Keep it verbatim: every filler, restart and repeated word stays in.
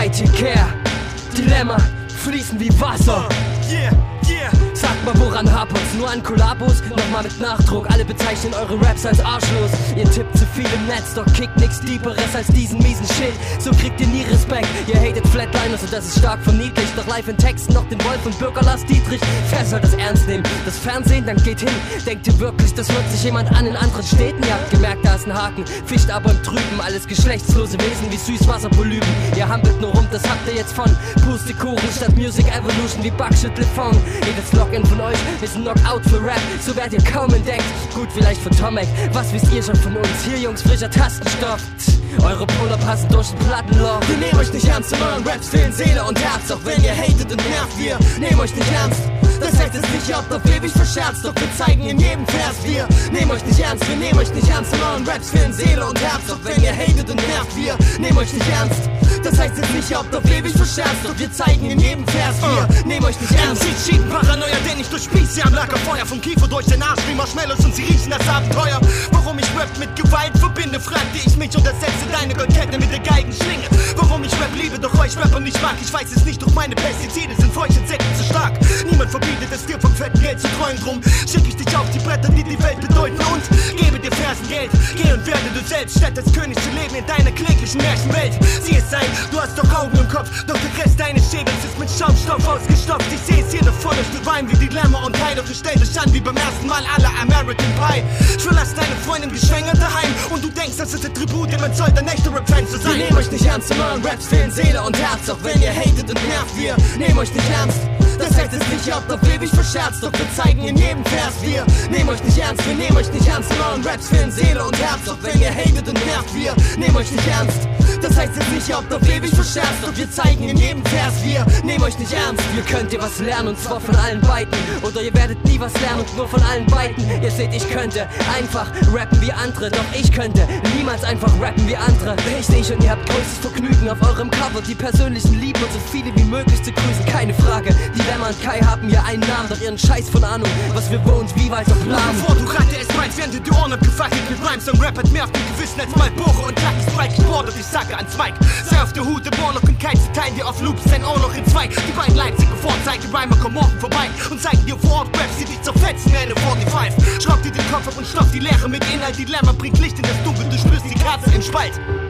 take care. Dilemma, fließen wie Wasser. Yeah, yeah. Sagt mal, woran hapert's? Nur an Kollabos? Nochmal mit Nachdruck. Alle bezeichnen eure Raps als arschlos. Ihr tippt zu viel im Netz, doch kickt nix Deeperes als diesen miesen Shit. So kriegt ihr nie Respekt. Ihr hatet Flatliners und das ist stark verniedlicht. Doch live in Texten noch den Wolf und Bürger Lars Dietrich. Wer soll das ernst nehmen? Das Fernsehen, dann geht hin. Denkt ihr wirklich, das hört sich jemand an in anderen Städten? Ihr habt gemerkt, da ist ein Haken. Fischt aber im Trüben. Alles geschlechtslose Wesen wie Süßwasserpolypen. Ihr hampelt nur rum, das habt ihr jetzt von Pustekuchen statt Music Evolution wie Backschüttelfond. Jedes Login von euch ist ein Knockout für Rap, so werdet ihr kaum entdeckt. Gut, vielleicht von Tomek, was wisst ihr schon von uns? Hier Jungs, frischer Tastenstoff. Eure Polar passen durch den Plattenloch. Wir nehmen euch nicht ernst, in euren Raps fehlen Seele und Herz. Auch wenn ihr hatet und nervt, wir nehmen euch nicht ernst. Das heißt es nicht, ihr habt auf ewig verscherzt. Doch wir zeigen in jedem Vers, wir nehmen euch nicht ernst. Wir nehmen euch nicht ernst, in euren Raps fehlen Seele und Herz. Auch wenn ihr hatet und nervt, wir nehmen euch nicht ernst. Das heißt jetzt nicht, ihr habt auf ewig verscherzt. Doch wir zeigen in jedem Vers, wir uh. nehmen euch nicht ernst. M C cheaten, Paranoia, den ich durchspieß. Sie haben Lagerfeuer vom Kiefer durch den Arsch wie Marshmallows und sie riechen das Abenteuer. Warum ich Rap mit Gewalt verbinde, fragte ich mich und ersetze deine Goldkette mit der Geigenschlinge. Warum ich Rap liebe, doch euch Rapper nicht mag, ich weiß es nicht, doch meine Pestizide sind für euch Insekten zu stark. Niemand verbietet es dir vom fetten Geld zu träumen, drum schick ich dich auf die Bretter, die die Welt bedeuten und gebe dir Fersengeld. Geh und werde du selbst, statt als König zu leben in deiner kläglichen Märchenwelt. Sieh es ein, du hast doch Augen im Kopf, doch der Rest deines Schädels ist mit Schaumstoff ausgestopft. Ich seh es hier da vorne, ich Wein wie Dilemma und Teil, doch ihr stellt euch an wie beim ersten Mal aller American Pie. Ich verlass deine Freundin geschwängert daheim und du denkst, das ist der Tribut, ihr man sollte ein echter Rap-Fan zu sein. Wir nehmen euch nicht ernst, in euren Raps fehlen Seele und Herz. Auch wenn ihr hatet und nervt, wir nehmen euch nicht ernst. Das heißt es nicht, ihr habt auf ewig verscherzt. Doch wir zeigen in jedem Vers, wir nehmen euch nicht ernst. Wir nehmen euch nicht ernst, in euren Raps fehlen Seele und Herz. Auch wenn ihr hatet und nervt, wir nehmen euch nicht ernst. Das heißt jetzt nicht, ihr habt auf ewig verscherzt. Doch wir zeigen in jedem Vers, wir nehmen euch nicht ernst. Ihr könnt ihr was lernen und zwar von allen beiden. Oder ihr werdet nie was lernen und nur von allen beiden. Ihr seht, ich könnte einfach rappen wie andere. Doch ich könnte niemals einfach rappen wie andere. Ich seh schon, ihr habt größtes Vergnügen auf eurem Cover. Die persönlichen Lieben und so viele wie möglich zu grüßen. Keine Frage, Dilemma und Kai haben hier einen Namen. Doch ihren Scheiß von Ahnung, was wir wo und wie weiter planen. Bevor du Ratte es meinst, werden dir die Ohren abgefackelt mit Rhymes. Ein Rap hat mehr auf dem Gewissen als Malboro und Lucky Strike. Ich borde ich sage ans Mike. Sei auf der Hut, der Warlock und Keiz teilen dir auf Loop sein Ohrloch in zwei. Die beiden Leipziger Vorzeige-Rhymer kommen morgen vorbei und zeigen dir vor Ort Raps, die dich zerfetzen, Ende fünfundvierzig. Schraub dir den Kopf ab und stopf die Leere mit Inhalt. Dilemma bringt Licht in das Dunkel, du spürst die Kerze im Spalt.